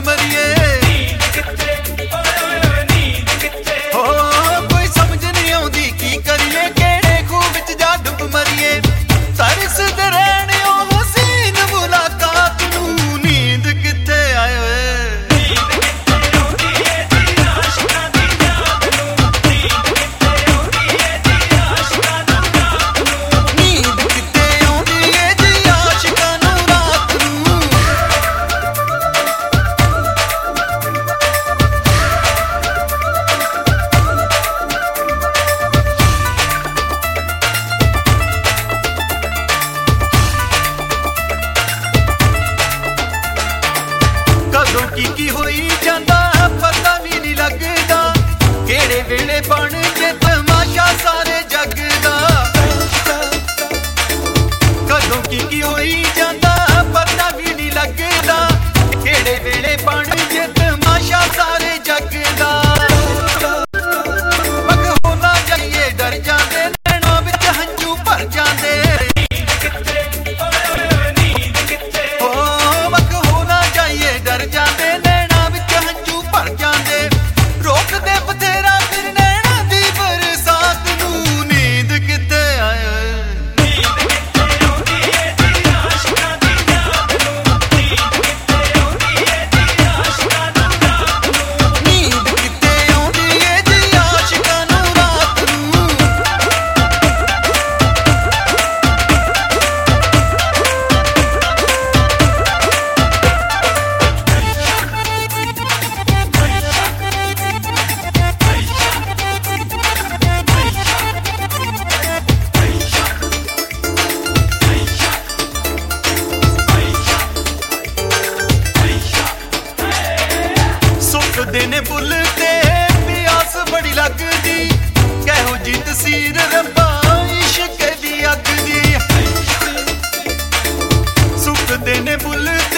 मरिए हो कोई समझ नहीं आउंदी की करिए केड़े खूह विच जा डुब मरिए तरसदे रहणे ओ हसीन मुलाकात नूं नींद किथे आए ओए की होई जांदा पता भी नहीं लगदा केड़े वेले बन के तमाशा सारे जग दा कदों की होई जांदा पता भी नहीं लगदा केड़े वेले बन के तमाशा सारे जग दा पग हो ना जाइए डर जांदे नैणों विच हंझू भर जांदे डर जाते नैना विच हंझू भर जाते रोकदे बथेरा फिर नैना दी बरसात नूं नींद किथे आए देने बुल ते प्यास बड़ी लगदी कहो जी तसीर रब्बा इश्क दी अग दी सुख देने बुल